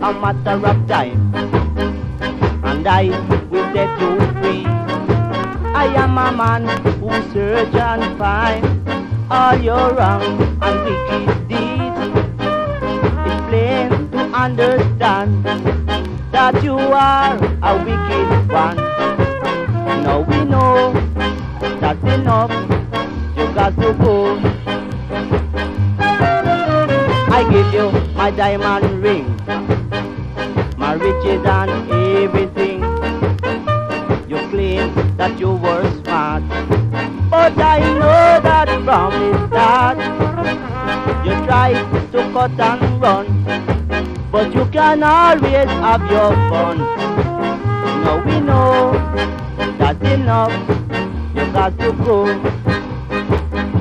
a matter of time, and I will set you free. I am a man who search and find all your wrong and wicked deeds. It's plain to understand that you are a wicked one. Now we know that's enough, you got to go. I give you my diamond ring, my riches and everything. You claim that you were smart, but I know that from the start you tried to cut and run, but you can always have your fun. Now we know that's enough, you got to go.